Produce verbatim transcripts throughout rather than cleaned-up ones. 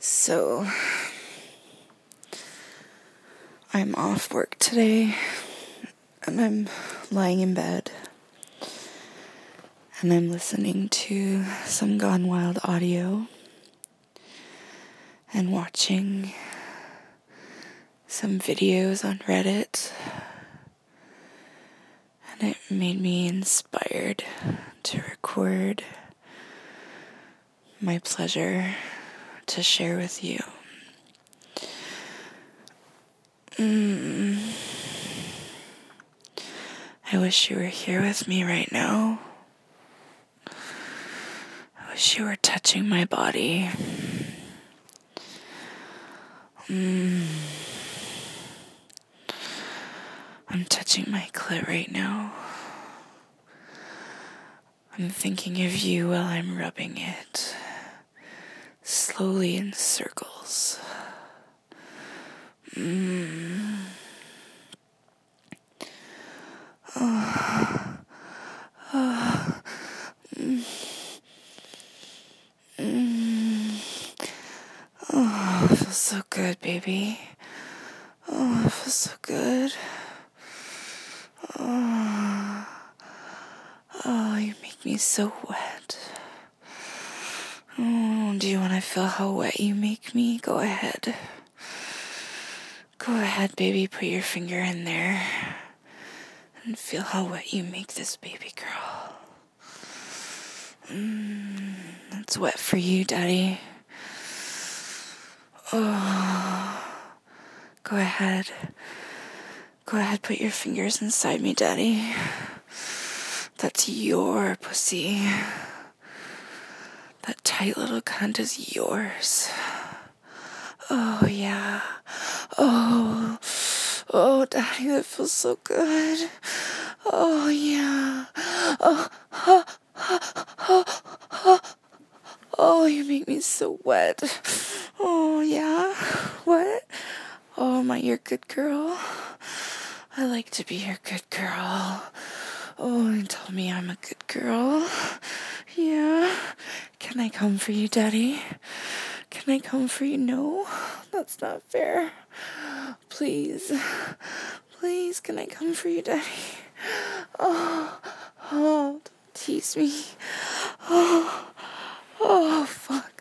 So, I'm off work today, and I'm lying in bed, and I'm listening to some Gone Wild audio, and watching some videos on Reddit, and it made me inspired to record my pleasure to share with you. Mm. I wish you were here with me right now. I wish you were touching my body. Mm. I'm touching my clit right now. I'm thinking of you while I'm rubbing it, slowly in circles. Mm. Oh. Oh. Mm. Mm. Oh, it feels so good, baby. Oh, it feels so good. Oh, oh, you make me so wet. Oh, do you want to feel how wet you make me? Go ahead. Go ahead, baby. Put your finger in there and feel how wet you make this baby girl. Mm, it's wet for you, Daddy. Oh, go ahead. Go ahead, put your fingers inside me, Daddy. That's your pussy. That tight little cunt is yours. Oh, yeah. Oh, oh, Daddy, that feels so good. Oh, yeah. Oh, oh, oh, oh, oh, you make me so wet. Oh, yeah. What? Oh, am I your good girl? I like to be your good girl. Oh, you told me I'm a good girl. Yeah. Can I come for you, Daddy? Can I come for you? No, that's not fair. Please. Please, can I come for you, Daddy? Oh, oh, don't tease me. Oh, oh, fuck.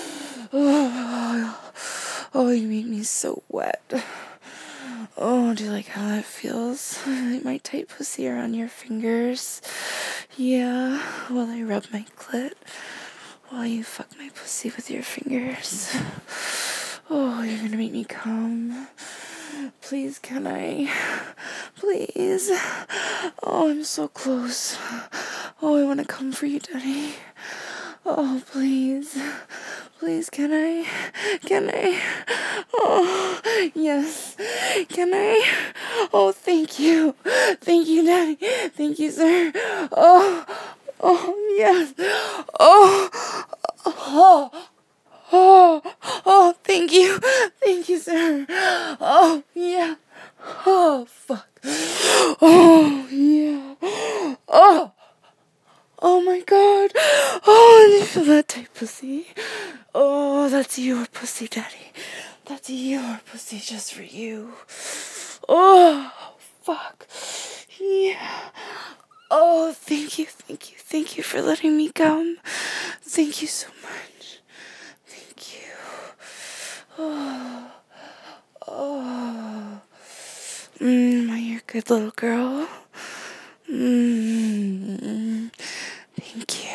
Oh, oh, you make me so wet. Oh, do you like how that feels? I like my tight pussy around your fingers. Yeah, while I rub my clit. While you fuck my pussy with your fingers. Oh, you're gonna make me come. Please, can I? Please. Oh, I'm so close. Oh, I wanna come for you, Daddy. Oh, please. Please, can I? Can I? Oh, yes. Can I? Oh, thank you. Thank you, Daddy. Thank you, sir. Oh, oh, yes. Oh, oh, oh, oh, thank you. Thank you, sir. Oh, yeah. Oh, fuck. Oh, yeah. Oh. Oh my god. Oh, and you feel that tight pussy? Oh, that's your pussy, Daddy. That's your pussy just for you. Oh, fuck. Yeah. Oh, thank you, thank you, thank you for letting me come. Thank you so much. Thank you. Oh. Oh. Mmm, you're a good little girl. Mmm. Thank you.